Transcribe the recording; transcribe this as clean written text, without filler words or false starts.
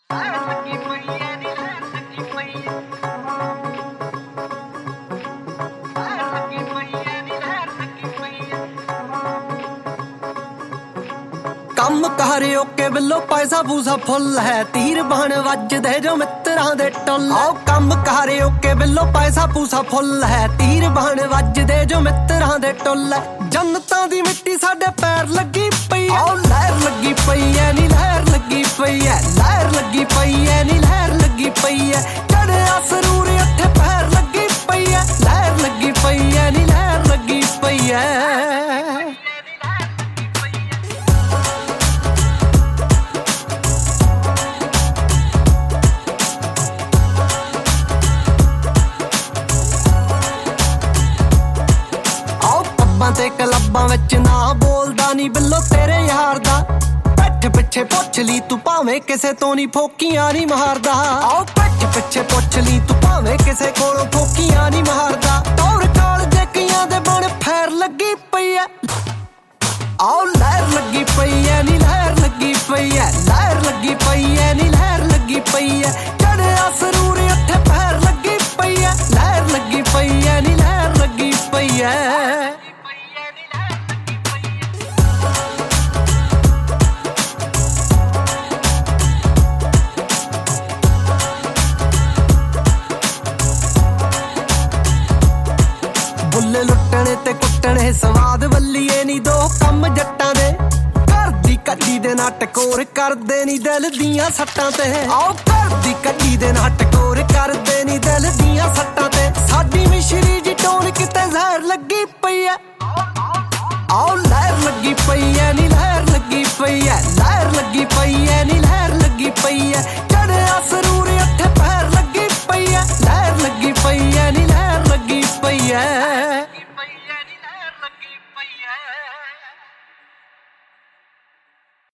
ਕੰਮ ਕਾਰ ਓਕੇ ਬਿੱਲੋ ਪੈਸਾ ਪੂਸਾ ਫੁੱਲ ਹੈ ਤੀਰ ਬਣ ਵੱਜਦੇ ਜੋ ਮਿੱਤਰਾਂ ਦੇ ਟੁੱਲ ਆਓ ਕੰਮ ਕਾਰ ਓਕੇ ਬਿੱਲੋ ਪੈਸਾ ਪੂਸਾ ਫੁੱਲ ਹੈ ਤੀਰ ਬਣ ਵੱਜਦੇ ਜੋ ਮਿੱਤਰਾਂ ਦੇ ਟੁੱਲ ਜੰਨਤਾਂ ਦੀ ਮਿੱਟੀ ਸਾਡੇ ਪੈਰ ਲੱਗੀ ਪਈ ਆਓ ਲਹਿਰ ਲੱਗੀ ਪਈ ਐ ਨੀ ਲਹਿਰ ਲੱਗੀ ਪਈ ਐ ਲਹਿਰ ਲੱਗੀ ਪਈ ਐ ਨੀ ਲਹਿਰ ਲੱਗੀ ਪਈ ਐ ਚੜਿਆ ਸਰੂਰ ਉੱਥੇ ਪੈਰ ਲੱਗੀ ਪਈ ਐ ਲਹਿਰ ਲੱਗੀ ਪਈ ਐ ਨੀ ਲਹਿਰ ਲੱਗੀ ਪਈ ਐ ਤੇ ਕਲੱਬਾਂ ਵਿੱਚ ਨਾ ਬੋਲਦਾ ਨੀ ਬਿੱਲੋ ਤੇਰੇ ਯਾਰ ਦਾ ਪਿੱਠ ਪਿੱਛੇ ਪੁੱਛ ਲਈ ਤੂੰ ਭਾਵੇਂ ਕਿਸੇ ਤੋਂ ਨੀ ਫੋਕੀਆਂ ਨੀ ਮਾਰਦਾ ਆਓ ਪਿੱਠ ਪਿੱਛੇ ਪੁੱਛ ਲਈ ਤੂੰ ਭਾਵੇਂ ਕਿਸੇ ਕੋਲੋਂ ਫੋਕੀਆਂ ਨੀ ਮਾਰਦਾ ਤੌਰ ਕਾਲ ਜੱਕੀਆਂ ਦੇ ਬਣ ਫੈਰ ਲੱਗੀ ਪਈ ਐ ਆਓ ਲਹਿਰ ਲੱਗੀ ਪਈ ਐ ਨੀ ਲਹਿਰ ਲੱਗੀ ਪਈ ਐ ਲਹਿਰ ਲੱਗੀ ਪਈ ਐ ਨੀ ਲਹਿਰ ਲੱਗੀ ਪਈ ਐ ਚੜਿਆ ਸਰੂਰ ਉੱਥੇ ਪੈਰ ਲੱਗੀ ਪਈ ਐ ਲਹਿਰ ਲੱਗੀ ਪਈ ਐ ਨੀ ਲਹਿਰ ਲੱਗੀ ਪਈ ਐ ਬੁੱਲੇ ਲੁੱਟਣੇ ਤੇ ਕੁੱਟਣੇ ਸਵਾਦ ਵੱਲੀਏ ਨੀ ਦੋ ਕੰਮ ਜੱਟਾਂ ਦੇ ਘਰ ਦੀ ਕੱਢੀ ਦੇ ਨਾ ਟਕੋਰ ਕਰਦੇ ਨੀ ਦਿਲ ਦੀਆਂ ਸੱਟਾਂ ਤੇ ਆਓ ਘਰ ਦੀ ਕੱਢੀ ਦੇ ਨਾ ਟਕੋਰ ਕਰਦੇ ਨੀ ਦਿਲ ਦੀਆਂ ਸੱਟਾਂ ਤੇ ਸਾਡੀ ਮਿਸ਼ਰੀ ਜੀ ਟੋਨ ਕਿਤੇ ਜ਼ਹਿਰ ਲੱਗੀ ਪਈ ਐ ਆਓ ਲਹਿਰ ਲੱਗੀ ਪਈ ਐ ਨੀ ਲਹਿਰ ਲੱਗੀ ਪਈ ਐ ਲਹਿਰ ਲੱਗੀ ਪਈ ਐ ਨੀ ਲਹਿਰ ਲੱਗੀ ਪਈ ਐ ਚੜਿਆ ਸਰੂਰ ਉੱਥੇ ਪੈਰ ਲੱਗੀ ਪਈ ਐ ਲਹਿਰ ਲੱਗੀ ਪਈ ਐ ਨੀ ਲਹਿਰ ਲੱਗੀ ਪਈ ਐ